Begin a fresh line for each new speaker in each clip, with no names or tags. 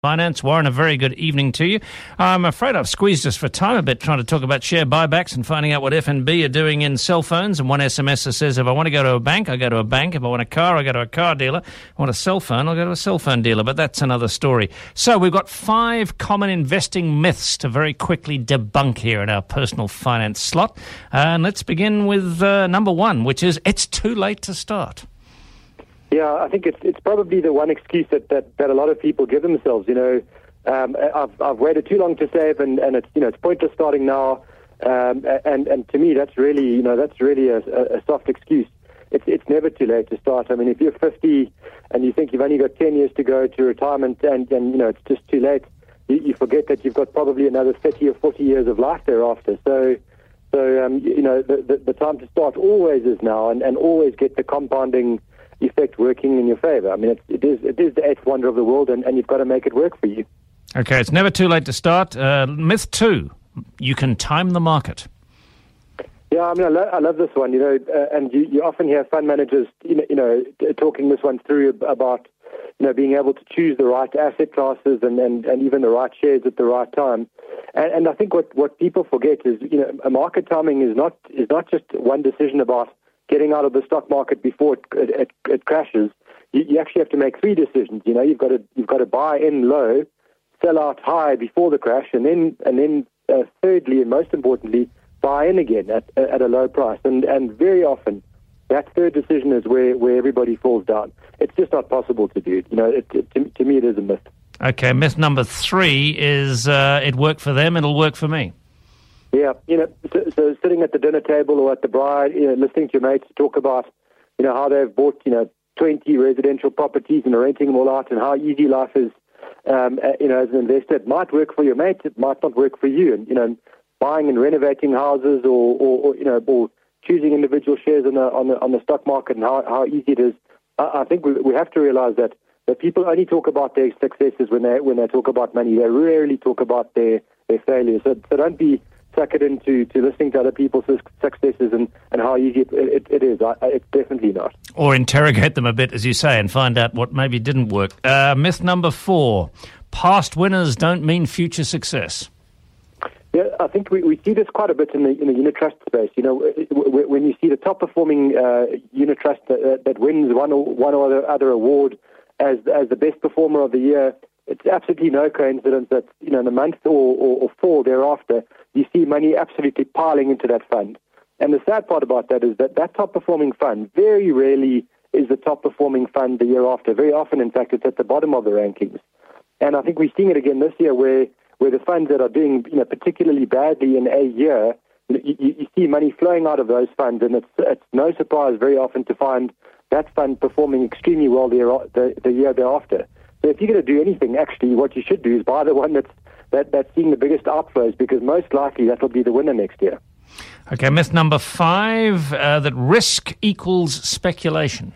Finance. Warren, a very good evening to you. I'm afraid I've squeezed us for time a bit trying to talk about share buybacks and finding out what FNB are doing in cell phones. And one SMS that says if I want to go to a bank, I go to a bank. If I want a car, I go to a car dealer. If I want a cell phone, I'll go to a cell phone dealer. But that's another story. So we've got 5 common investing myths to very quickly debunk here in our personal finance slot. And let's begin with number 1, which is it's too late to start.
Yeah, I think it's probably the one excuse that a lot of people give themselves. I've waited too long to save, and it's pointless starting now. And to me, that's really a soft excuse. It's never too late to start. I mean, if you're 50 and you think you've only got 10 years to go to retirement, and it's just too late, you forget that you've got probably another 30 or 40 years of life thereafter. So the time to start always is now, and always get the compounding effect working in your favor. I mean, it is the 8th wonder of the world, and you've got to make it work for you.
Okay, it's never too late to start. Myth 2, you can time the market.
Yeah, I mean, I love this one, and you often hear fund managers, talking this one through about, being able to choose the right asset classes and even the right shares at the right time. And I think what people forget is, a market timing is not just one decision about getting out of the stock market before it crashes. You actually have to make 3 decisions. You've got to buy in low, sell out high before the crash, and then thirdly and most importantly, buy in again at a low price. And very often, that third decision is where everybody falls down. It's just not possible to do. To me, it is a myth.
Okay, myth number 3 is it worked for them, it'll work for me.
Yeah, so sitting at the dinner table or at the bride, listening to your mates talk about, how they've bought, 20 residential properties and are renting them all out, and how easy life is, as an investor. It might work for your mates, it might not work for you. And buying and renovating houses, or choosing individual shares on the stock market, and how easy it is. I think we have to realize that people only talk about their successes when they talk about money. They rarely talk about their failures. So don't be suck it into listening to other people's successes and how easy it is. It's definitely not.
Or interrogate them a bit, as you say, and find out what maybe didn't work. Myth number 4, past winners don't mean future success.
Yeah, I think we see this quite a bit in the unit trust space. When you see the top performing unit trust that wins one or other award as the best performer of the year, it's absolutely no coincidence that in a month or 4 thereafter, you see money absolutely piling into that fund. And the sad part about that is that top performing fund very rarely is the top performing fund the year after. Very often, in fact, it's at the bottom of the rankings. And I think we're seeing it again this year where the funds that are doing particularly badly in a year, you see money flowing out of those funds, and it's no surprise very often to find that fund performing extremely well the year thereafter. So if you're going to do anything, actually, what you should do is buy the one that's seeing the biggest outflows, because most likely that will be the winner next year.
Okay, myth number 5, that risk equals speculation.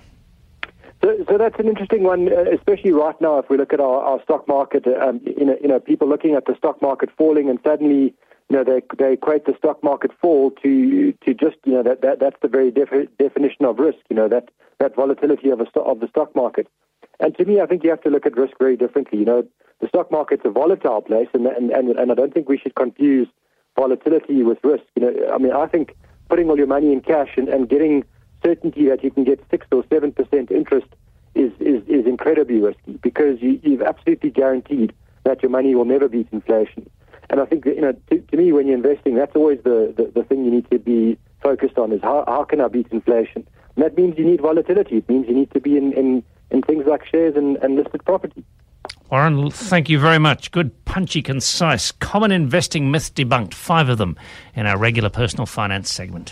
So that's an interesting one, especially right now. If we look at our stock market, people looking at the stock market falling, and suddenly, they equate the stock market fall to just, that's the very definition of risk. That volatility of the stock market. And to me, I think you have to look at risk very differently. The stock market's a volatile place, and I don't think we should confuse volatility with risk. I think putting all your money in cash and getting certainty that you can get 6 or 7% interest is incredibly risky, because you've absolutely guaranteed that your money will never beat inflation. And I think to me, when you're investing, that's always the thing you need to be focused on, is how can I beat inflation? And that means you need volatility. It means you need to be in things like shares and listed property.
Warren, thank you very much. Good, punchy, concise, common investing myths debunked, 5 of them in our regular personal finance segment.